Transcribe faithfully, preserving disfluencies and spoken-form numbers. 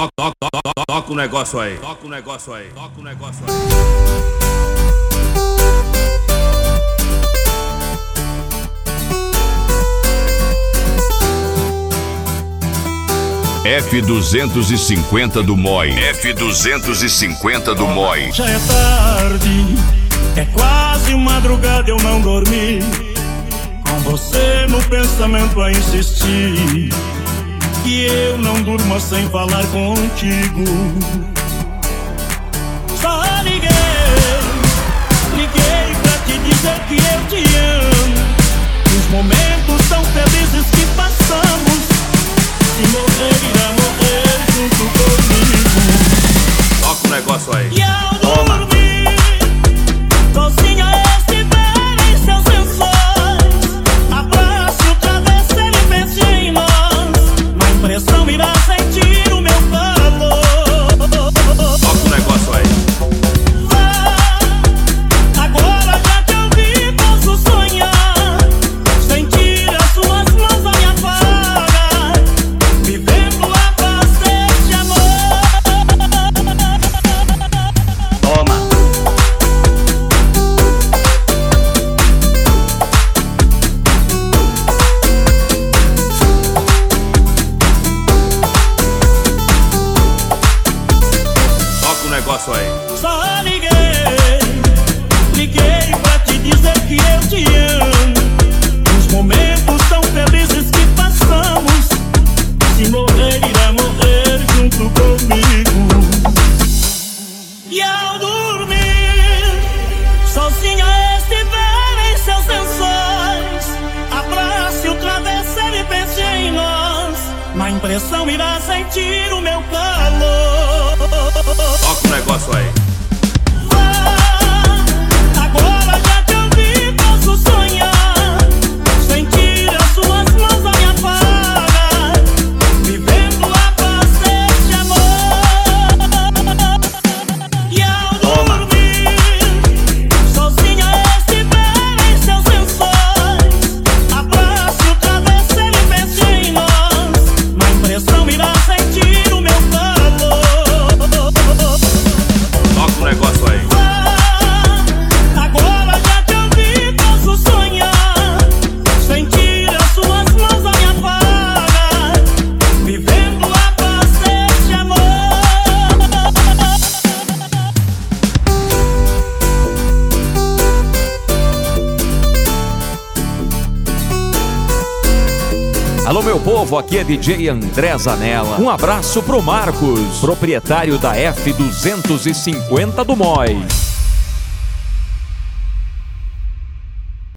Toca, toca, toca, toca o negócio aí. Toca o negócio aí. Toca o negócio aí. F duzentos e cinquenta do M O I. F duzentos e cinquenta do M O I. Já é tarde, é quase madrugada, eu não dormi, com você no pensamento a insistir, que eu não durma sem falar contigo. Só liguei, liguei pra te dizer que eu te amo. Os momentos tão felizes que passamos, se morrer irá morrer junto comigo. Toca o negócio aí. E ao dormir, sozinha estiver em seus lençóis, abrace o travesseiro e pense em nós. Na impressão irá sentir o meu calor. Toca o negócio aí. Vá, agora já te ouvi, posso sonhar, sentir as suas mãos a me afagar, vivendo a paz deste amor. Toma. Toca o negócio aí. Só liguei, liguei pra te dizer que eu te amo. Os momentos tão felizes que passamos, se morrer irá morrer junto comigo. E ao dormir, sozinha estiver em seus lençóis, abrace o travesseiro e pense em nós. Na impressão irá sentir o meu calor. Toca o negócio aí. Agora já te ouvi, posso sonhar, sentir as suas mãos a me afagar, vivendo a paz deste amor. E ao dormir, sozinha estiver em seus lençóis, abrace o travesseiro e pense em nós. Na impressão irá sentir o meu calor. Toca o negócio aí. Agora já te ouvi, posso sonhar, sentir as suas mãos a me afagar, vivendo a paz deste amor. Alô, meu povo, aqui é D J André Zanella. Um abraço pro Marcos, proprietário da F duzentos e cinquenta do M O I.